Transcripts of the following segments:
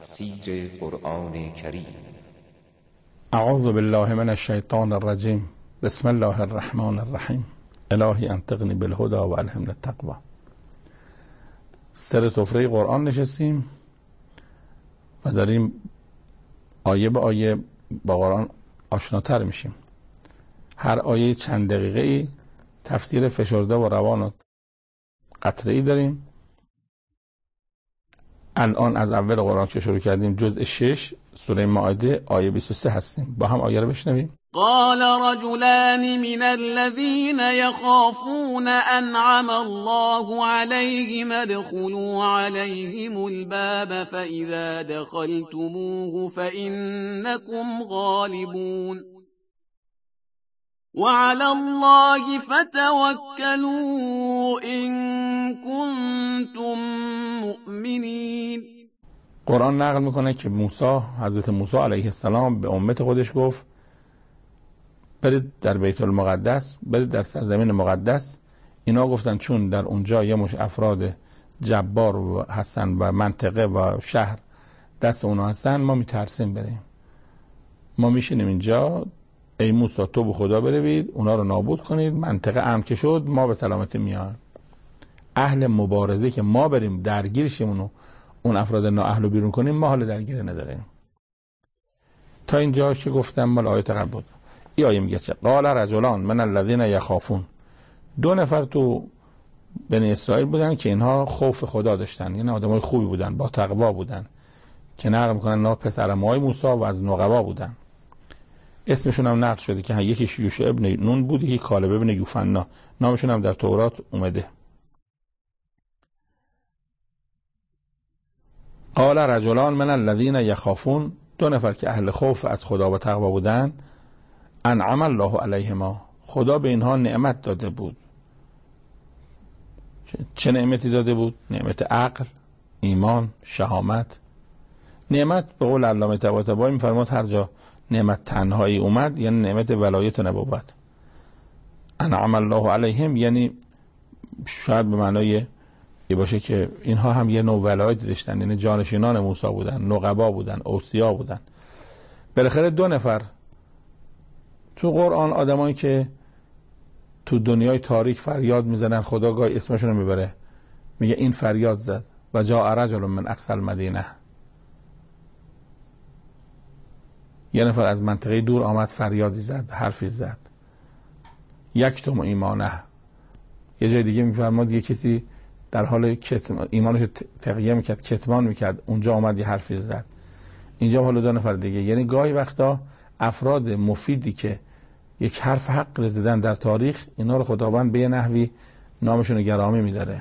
تفسیر قرآن کریم. اعوذ بالله من الشیطان الرجیم. بسم الله الرحمن الرحیم. الهی انطقنی بالهدى و الهمنی التقوی. سر سفره قرآن نشستیم و داریم آیه به آیه با قرآن آشناتر میشیم. هر آیه چند دقیقه ای تفسیر فشرده و روان و قطره ای داریم. الان از اول قرآن که شروع کردیم جزء 6 سوره مائده آیه 23 هستیم. با هم آیه رو بشنویم. قال رجلان من الذين يخافون أنعم الله عليهم ادخلوا عليهم الباب فإذا دخلتموه فإنكم غالبون وعلى الله فتوكلوا إن كنتم مؤمنين. قرآن نقل میکنه که حضرت موسی علیه السلام به امت خودش گفت برید در بیت المقدس، برید در سرزمین مقدس. اینا گفتن چون در اونجا یه مش افراد جبار هستن و منطقه و شهر دست اونا هستن، ما میترسیم بریم، ما میشینیم اینجا. ای موسی تو به خدا بروید اونا رو نابود کنید، منطقه امن که شد ما به سلامتی میان. اهل مبارزه که ما بریم درگیر شیم و اون افراد نااهل رو بیرون کنیم، ما حال درگیری نداریم. تا اینجا که گفتم مال آیه قبل بود. این آیه میگه چه؟ قال رجلان من الذين يخافون. دو نفر تو بنی اسرائیل بودن که اینها خوف خدا داشتن، یعنی آدمای خوبی بودن، با تقوا بودن، که نقل میکنن اینا پسرمای موسی و از نقبا بودن. اسمشون هم نقل شده که یکیش یوشع ابن نون بود، یکی کالب ابن یوفنا، نامشون هم در تورات اومده. قال رجلان من الذين يخافون. دو نفر که اهل خوف از خدا و تقوا بودن، انعم الله علیهما، خدا به اینها نعمت داده بود. چه نعمتی داده بود؟ نعمت عقل، ایمان، شهامت. نعمت به قول علامه طباطبایی میفرماد هر جا نعمت تنهایی اومد یعنی نعمت ولایت و نبوت. انعم الله علیهم یعنی شاید به معنای باشه که اینها هم یه نوع ولایت داشتن، یعنی جانشینان موسی بودن، نقبا بودن، اوصیا بودن. بالاخره دو نفر تو قرآن، آدمایی که تو دنیای تاریک فریاد میزنن، خدا گاهی اسمشون رو میبره، میگه این فریاد زد و جاء رجل من اقصی المدینه. یه نفر از منطقه دور آمد فریادی زد، حرفی زد. یکتم ایمانه. یه جای دیگه میفرماد یه کسی در حال ایمانش تقیه میکرد، کتمان میکرد، اونجا آمد یه حرفی زد. اینجا حالا دو نفر دیگه. یعنی گاهی وقتا افراد مفیدی که یک حرف حق رسیدن در تاریخ، اینا رو خداوند به یه نحوی نامشون رو گرامی میداره.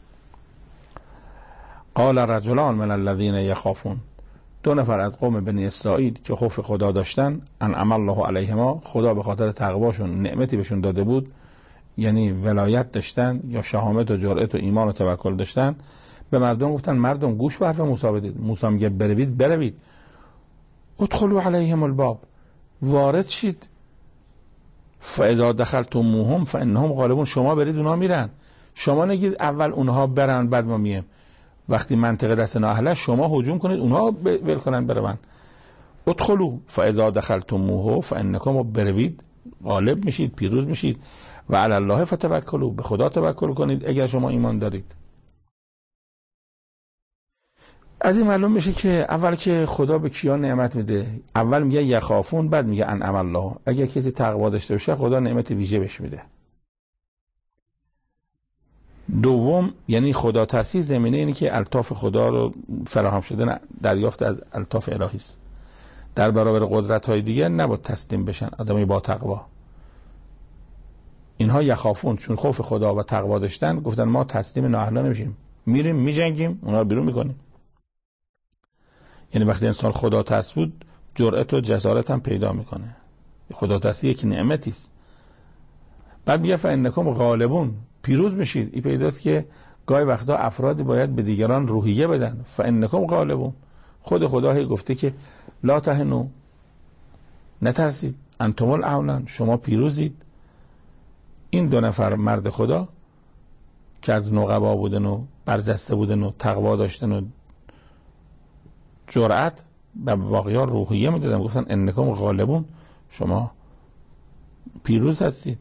قال رجلان من الذين يخافون. دو نفر از قوم بنی اسرائیل که خوف خدا داشتن، انعم الله علیهما، خدا به خاطر تقواشون نعمتی بهشون داده بود، یعنی ولایت داشتن یا شهامت و جرأت و ایمان و توکل داشتن. به مردم گفتن مردم گوش به حرف موسی بدید. موسی میگه بروید ادخلوا علیهم الباب، وارد شید. فاذا دخلتموهم فانهم غالبون. شما برید اونها میرن، شما نگید اول اونها برن بعد ما میایم. وقتی منطقه دست نااهله شما هجوم کنید اونها ول کنن برون. ادخلوا فاذا دخلتموه فانکم، بروید غالب میشید، پیروز میشید. و علی الله فتوکلوا، به خدا توکل کنید اگر شما ایمان دارید. از این معلوم میشه که اول که خدا به کیا نعمت میده، اول میگه یخافون، بعد میگه انعم الله. اگر کسی تقوا داشته باشه خدا نعمت ویژه بهش میده. دوم یعنی خدا ترسی زمینه اینه که الطاف خدا رو فراهم شده دریافت از الطاف الهی است. در برابر قدرت های دیگه نباید تسلیم بشن آدمی با تقوا. اینها یخافون چون خوف خدا و تقوا داشتن، گفتن ما تسلیم نااهلا نمیشیم، میریم میجنگیم، اونا رو بیرون میکنیم. یعنی وقتی انسان خدا ترس بود، جرأت و جسارت هم پیدا میکنه. خدا ترسی یک نعمتی است. بعد میگه فانکم غالبون، پیروز میشید. این پیداست که گاهی وقتا افرادی باید به دیگران روحیه بدن. فانکم غالبون، خود خدا هی گفته که لا تهنوا، نترسید، انتم الاعلون، شما پیروزید. این دو نفر مرد خدا که از نقبا بودن و برجسته بودن و تقوا داشتن و جرأت به باقیان روحیه میدادن، گفتن انکم غالبون، شما پیروز هستید.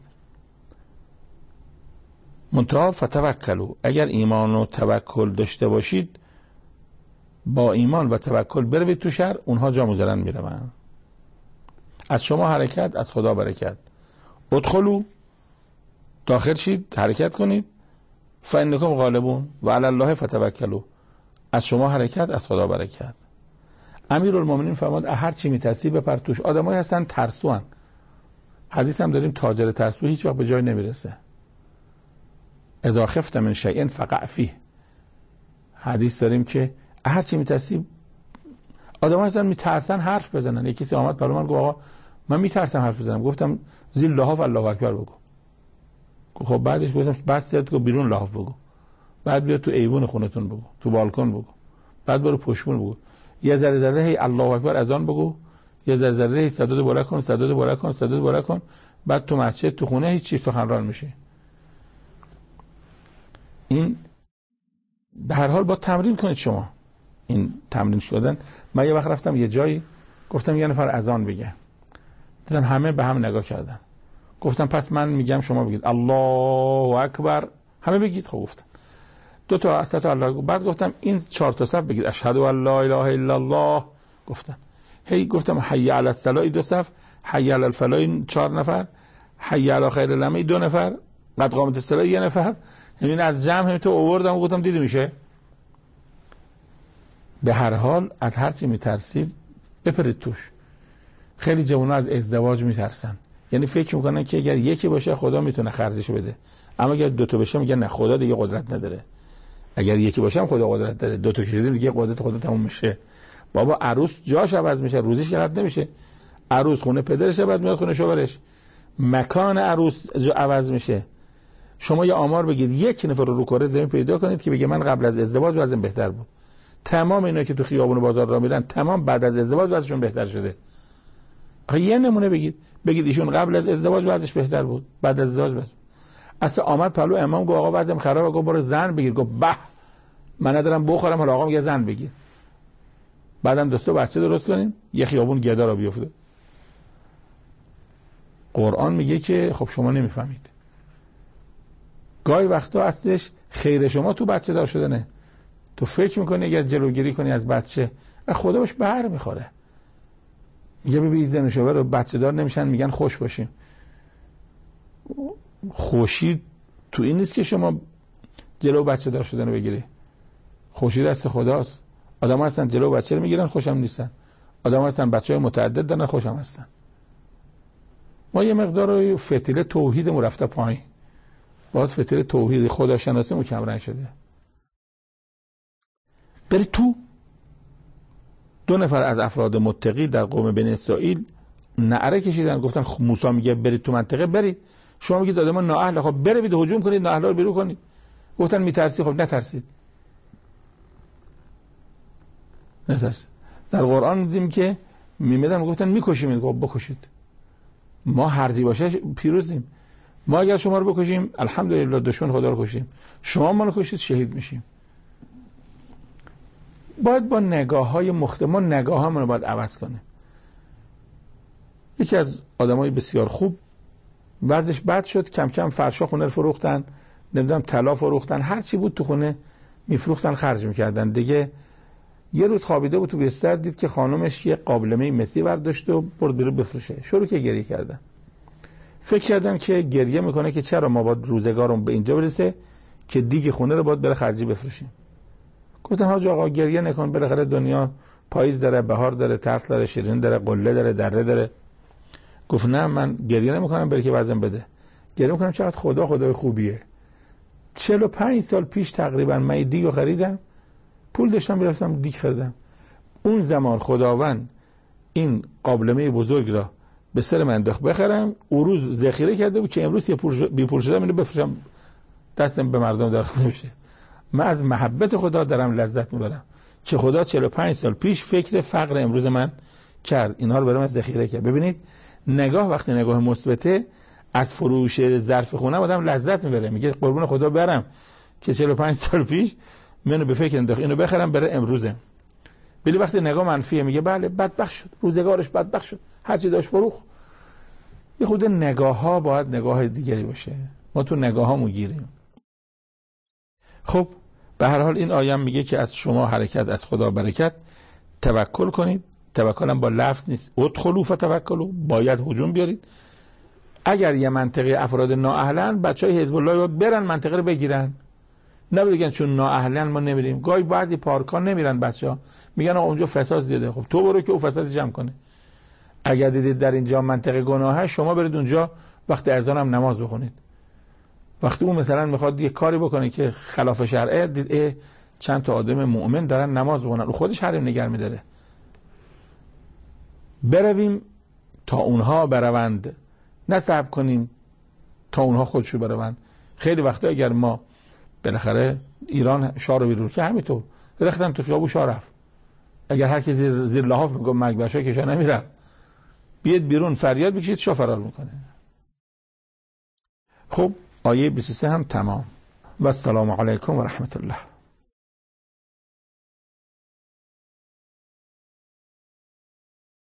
منتها فتوکلوا، اگر ایمان و توکل داشته باشید، با ایمان و توکل بروید تو شهر، اونها جا مزرن میروند. از شما حرکت، از خدا برکت. ادخلوا، داخل شید، حرکت کنید. فانکم غالبون و علی الله فتوکلوا، از شما حرکت، از خدا برکت. امیرالمومنین فرمود هر چی میترسی بپر توش. آدمایی هستن ترسوان. حدیث هم داریم تاجر ترسو هیچ وقت به جای نمیرسه. اذا خفت من شیء فقع فیه. حدیث داریم که هر چی میترسی. آدمایی هستن میترسن حرف بزنن. یکی کسی آمد برای من گفت آقا من میترسم حرف بزنم. گفتم زیر لحاف الله اکبر بگو. خب بعدش گفتم بعد سرت کو بیرون لحاف بگو. بعد بیا تو ایوون خونتون بگو، تو بالکن بگو، بعد برو پشتمون بگو. یه ذره ذره هی الله اکبر اذان بگو، یه ذره ذره هی صداد بالا کن، صداد بالا کن، صداد بالا کن. بعد تو مسجد، تو خونه هیچ چیز سخنران میشه. این به هر حال با تمرین کنید شما. این تمرین شدن. من یه وقت رفتم یه جایی، گفتم یه نفر اذان بگه، دیدم همه به هم نگاه کردن. گفتم پس من میگم شما بگید الله اکبر، همه بگید. خب گفتم دو تا اصلا الله. بعد گفتم این 4 تا صف بگید اشهد ان لا اله الا الله. گفتم هی گفتم حی علی الصلاه 2 صف، حی علی الفلاح 4 نفر، حی علی خیر الامر 2 نفر، قد قامت الصلاه 1 نفر. یعنی از جمع هم تو آوردم و گفتم دیدی میشه. به هر حال از هر چی میترسید بپرید توش. خیلی جوونا از ازدواج میترسن، یعنی فکر میکنن که اگر یکی باشه خدا میتونه خرجش بده، اما اگر 2 تا بشه میگن نه خدا دیگه قدرت نداره. اگر یکی باشه هم خدا قدرت داره، 2 تا کشیدیم دیگه قدرت خدا تموم میشه. بابا عروس جاش عوض میشه، روزیش قد نمیشه. عروس خونه پدرش بعد میاد خونه شوهرش، مکان عروس عوض میشه. شما یه آمار بگید 1 نفر رو کره زمین پیدا کنید که بگه من قبل از ازدواج وضعم بهتر بود. تمام اینا که تو خیابون و بازار راه میرن تمام بعد از ازدواج وضعشون بهتر شده. آخه یه نمونه بگید ایشون قبل از ازدواج وضعش بهتر بود، بعد از ازدواج بس. اصلا آمد پلو امام گفت آقا وضعم خرابه، گفت برو زن بگیر. گفت به من ندارم بخورم، حالا آقا میگه زن بگیر. بعدم 2 تا بچه درست کنیم، یه خیابون گدا را بیفته. قرآن میگه که خب شما نمیفهمید. گاهی وقتا اصلش خیر شما تو بچه دار شدنه. تو فکر میکنی اگر جلوگیری کنی از بچه خدا باش بر میخوره. میگه ببین زن و شوهر رو بچه دار نمیشن، میگن خوش باشیم. خوشی تو این نیست که شما جلو بچه دار شدن رو بگیری. خوشی دست خداست. آدم هستن جلو بچه رو میگیرن خوشم نیستن، آدم هستن بچه های متعدد دارن خوشم هستن. ما یه مقدار فتیله توحیدمون رفته پایین، باید فتیله توحید خداشناسی کمرنگ شده. بری تو. 2 نفر از افراد متقی در قوم بنی اسرائیل نعره کشیدن، گفتن موسی میگه برید تو منطقه، برید. شما میگید آدم نااهل، خب برید هجوم کنید نااهلا رو بیرون کنید. گفتن میترسی، خب نترسید. نترسید. در قرآن دیدیم که میمیدن گفتن میکشیم، خب بکشید. ما هرچی باشه پیروزیم. ما اگر شما رو بکشیم الحمدلله دشمن خدا رو کشیم، شما ما رو کشید شهید میشیم. باید با نگاه‌های مختلف ما نگاه‌هامون رو باید عوض کنیم. یکی از آدمای بسیار خوب وضعش بد شد، کم کم فرشا خونه رو فروختن، نمیدونم طلا فروختن، هر چی بود تو خونه میفروختن خرج میکردن. دیگه یه روز خوابیده بود تو بستر، دید که خانمش یه قابلمه مسی برداشت و برد بیرون بفروشه. شروع که گریه کردن. فکر کردن که گریه میکنه که چرا ما باید روزگارم به اینجا برسه که دیگه خونه رو باید بره خرجی بفروشیم. گفتن حاج آقا گریه نکن، بالاخره دنیا پاییز داره، بهار داره، تلخ داره، شیرین داره، قله داره، دره داره. گفت نه من گریه نمیکنم برای که وزن بده، گریه میکنم چقدر خدا خدای خوبیه. 45 سال پیش تقریبا من دیگو خریدم، پول داشتم میرفتم دیگ خریدم. اون زمان خداوند این قابلمه بزرگ را به سر من انداخت بخرم، اون روز ذخیره کرده بود که امروز بی پول شدم اینو بفروشم دستم به مردم درست نمیشه. من از محبت خدا دارم لذت میبرم که خدا 45 سال پیش فکر فقر امروز من کرد، اینا رو برام از ذخیره کرد. ببینید نگاه وقتی نگاه مثبته، از فروش ظرف خونه آدم لذت میبره، میگه قربون خدا برم که 45 سال پیش منو به فکر انداخت اینو بخرم برای امروزه. ولی وقتی نگاه منفیه میگه بله بدبخت شد، روزگارش بدبخت شد، هر چی داشت فروخت. یه خود نگاه ها باید نگاه دیگری باشه، ما تو نگاه ها گیریم. خب به هر حال این آیه میگه که از شما حرکت، از خدا برکت، توکل کنید. توکل هم با لفظ نیست، ادخلوا فتوکلوا، باید هجوم بیارید. اگر یه منطقه افراد نااهلن، بچهای حزب الله باید برن منطقه رو بگیرن، نه بگن چون نااهلن ما نمیریم. گاهی بعضی پارک‌ها نمیرن بچه‌ها، میگن اونجا فساد زیاده. خب تو برو که اون فساد جمع کنه. اگر دیدید در اینجا منطقه گناهه، شما برید اونجا وقت اذان هم نماز بخونید. وقتی اون مثلا میخواد یه کاری بکنه که خلاف شرعه، دید چند تا آدم مؤمن دارن نماز بخونن، خودش حریم نگه می‌داره. برویم تا اونها بروند، نه صبر کنیم تا اونها خودشو بروند. خیلی وقتا اگر ما بالاخره ایران شاه رو بیرون که همینطور رختن تو خیابون شاه رفت، اگر هر کی زیر لحاف میگم مگبشا که شاه نمیرفت، بیاد بیرون فریاد بکشید شاه فرار میکنه. خب آیه 23 هم تمام. و السلام علیکم و رحمت الله.